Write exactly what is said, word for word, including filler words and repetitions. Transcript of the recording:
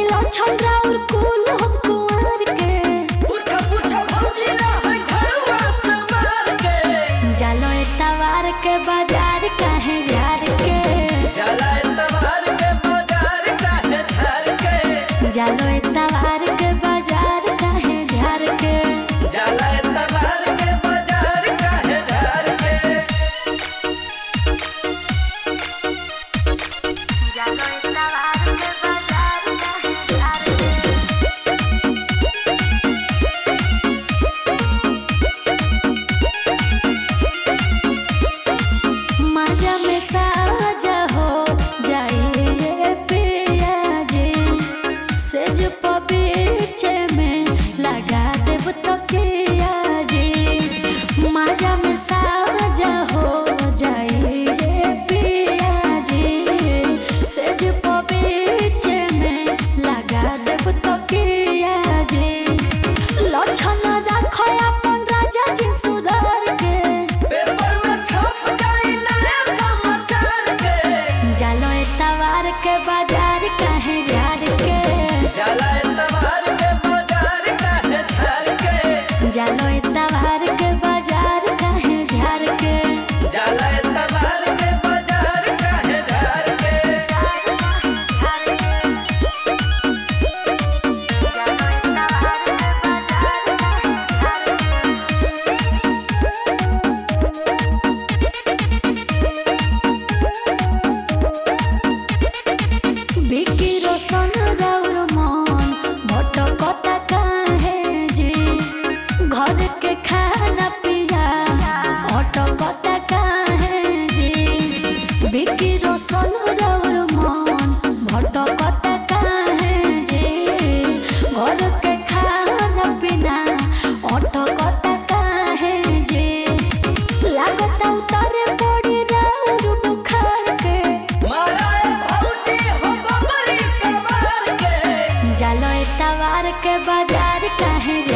लो छंद्रा और कुल हम कुंवर के पूछो पूछो भौजी ला है झड़ुआ से मार के जालो तवार के बाजार काहे जार के जाला तवार के बाजार काहे जार के जालो तवार के बाजार काहे जार के जाला तवार के बाजार काहे जार के जालो तवार के बाजार काहे जार के माजा में साजा हो जाए पिया जी सेज पीछे में लगा देव तो किया जी माजा में साजा हो जाए पिया जी सेज पीछे में लगा देव तो किया जी लक्षण देखो अपन राजा जी सुधार के पेपर में छप जाई नया समाचार के जालो तवार के बाजार काहे जार के जाला तवार के बाजार काहे जार के जालो तवार के बाजार काहे जार के जाला तवार के बाजार काहे जार के बिकी रोशन राउर मन भटकता काहे जी घर के खाना पिया अटकता काहे जी बिकी रोशन राउर मन भटकता काहे जी घर के खाना पीना अटकता काहे जी लागता उतारे पड़ी राउर बुखार के मारा भौजी हो बबरी कबार के जालो तवार के बाजार काहे